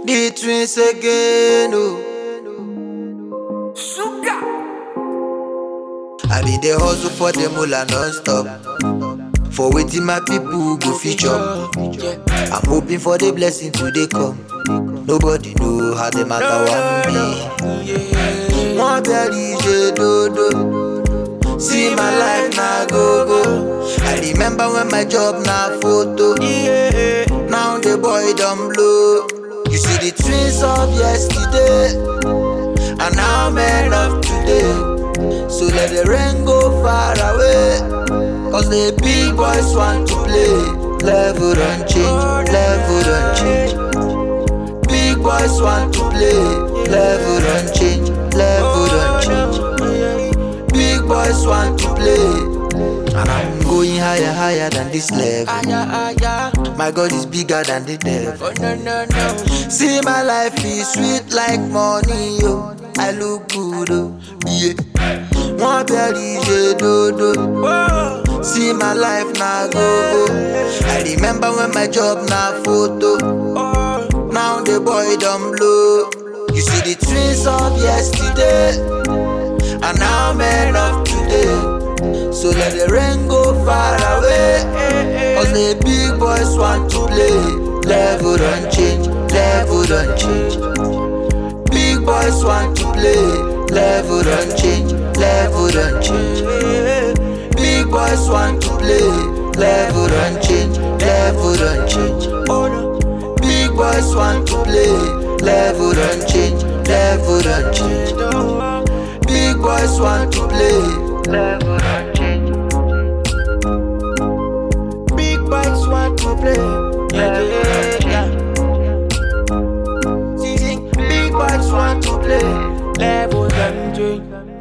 The twins again, oh. Sugar. I be the hustle for the moolah non-stop. For waiting my people go feature. I'm hoping for the blessing today come. Nobody know how the matter want me. One belly dodo. See my life now go. I remember when my job now photo. Now the boy don't blow. You see the twins of yesterday, and now men of today. So let the rain go far away, cause the big boys want to play. Level don't change, level don't change. Big boys want to play. Level don't change, level don't change. Big boys want to play. And I'm going higher, higher than this level. My God is bigger than the devil. See my life is sweet like money, yo. I look good, oh, yeah. One belly dodo. See my life now go. I remember when my job now photo. Now the boy don't blow. You see the twins of yesterday, and now men of today. So let the rain go far away, cause the big boys want to play. Level don't change, level don't change. Big boys want to play. Level don't change, level don't change. Big boys want to play. Level don't change, level don't change. Big boys want to play. Level don't change, level don't change. Big boys want to play. Level don't change. Big boys want to play. Yeah. See, big boys want to play. Level them drink.